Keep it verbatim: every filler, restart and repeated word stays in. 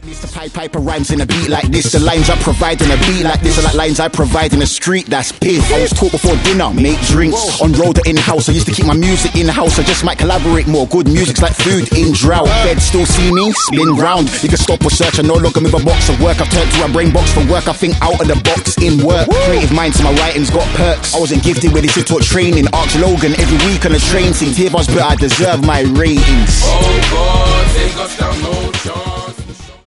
This the pipe piper rhymes in a beat like this. The lines I provide in a beat like this are like lines I provide in a street that's piff. I was taught before dinner, make drinks on road or in house. I used to keep my music in house. I just might collaborate more. Good music's like food in drought. Bed still see me spin round. You can stop or search. I no longer move a box of work. I've turned to a brain box for work. I think out of the box in work. Creative minds, my writing's got perks. I wasn't gifted with this, it taught training. Ask Logan every week on the train. Sings here, but I deserve my ratings. Oh God, take us down, no chance.